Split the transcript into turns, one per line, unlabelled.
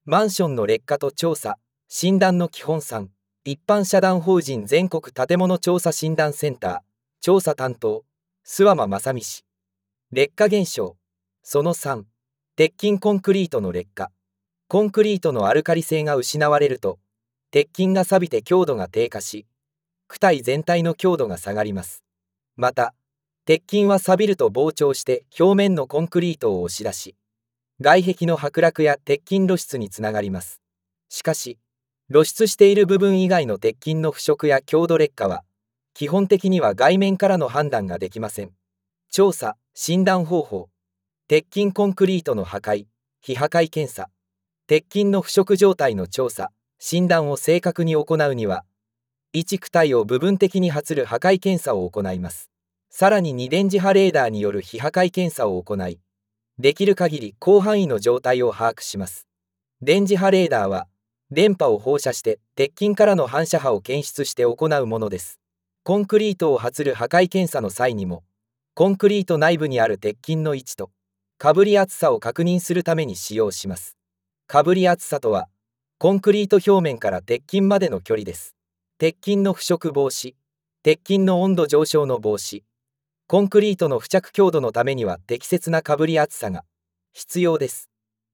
マンションの劣化と調査・診断の基本3、一般社団法人全国建物調査診断センター、調査担当、諏訪間正美氏。劣化現象。その3、鉄筋コンクリートの劣化。コンクリートのアルカリ性が失われると、鉄筋が錆びて強度が低下し、躯体全体の強度が下がります。また、鉄筋は錆びると膨張して表面のコンクリートを押し出し、外壁の剥落や鉄筋露出につながります。しかし、露出している部分以外の鉄筋の腐食や強度劣化は、基本的には外面からの判断ができません。調査・診断方法。鉄筋コンクリートの破壊・非破壊検査。鉄筋の腐食状態の調査・診断を正確に行うには、1躯体を部分的に発る破壊検査を行います。さらに2電磁波レーダーによる非破壊検査を行い、できる限り広範囲の状態を把握します。電磁波レーダーは、電波を放射して鉄筋からの反射波を検出して行うものです。コンクリートを発る破壊検査の際にも、コンクリート内部にある鉄筋の位置と、かぶり厚さを確認するために使用します。かぶり厚さとは、コンクリート表面から鉄筋までの距離です。鉄筋の腐食防止、鉄筋の温度上昇の防止、コンクリートの付着強度のためには適切なかぶり厚さが必要です。